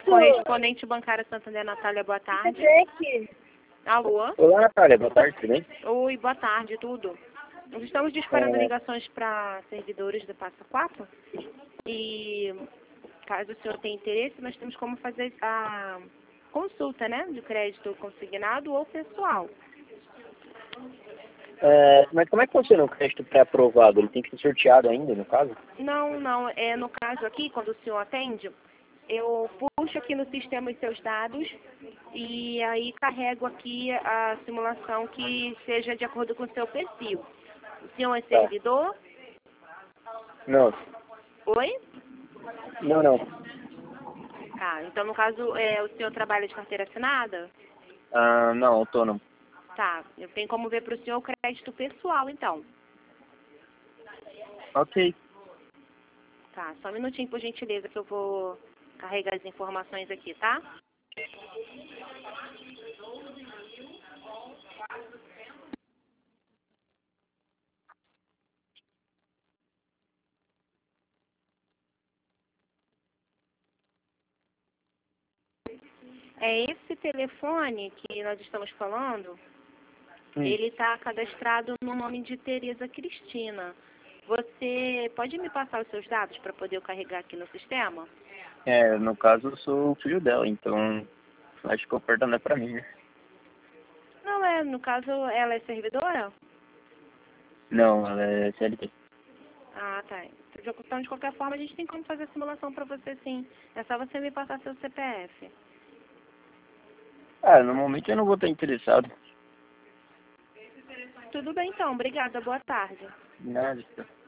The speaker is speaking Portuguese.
correspondente bancária Santander, Natália, boa tarde. Alô? Olá, Natália, boa tarde, tudo bem? Oi, boa tarde, tudo. Nós estamos disparando ligações para servidores do Passa 4 e, caso o senhor tenha interesse, nós temos como fazer a consulta, né, de crédito consignado ou pessoal. Mas como é que funciona o crédito pré-aprovado? Ele tem que ser sorteado ainda, no caso? Não, no caso aqui, quando o senhor atende, eu puxo aqui no sistema os seus dados e aí carrego aqui a simulação que seja de acordo com o seu perfil. O senhor é servidor? Não. Oi? Não. Tá, então no caso, o senhor trabalha de carteira assinada? Não, autônomo. Tá, eu tenho como ver para o senhor o crédito pessoal, então. Ok. Tá, só um minutinho, por gentileza, que eu vou carregar as informações aqui, tá? Esse telefone que nós estamos falando, ele está cadastrado no nome de Tereza Cristina. Você pode me passar os seus dados para poder eu carregar aqui no sistema? No caso eu sou o filho dela, então acho que a oferta não é pra mim, né? Não, no caso, ela é servidora? Não, ela é CLT. Ah, tá. Então, de qualquer forma, a gente tem como fazer a simulação para você, sim. É só você me passar seu CPF. No momento eu não vou estar interessado. Tudo bem, então. Obrigada. Boa tarde. Nada.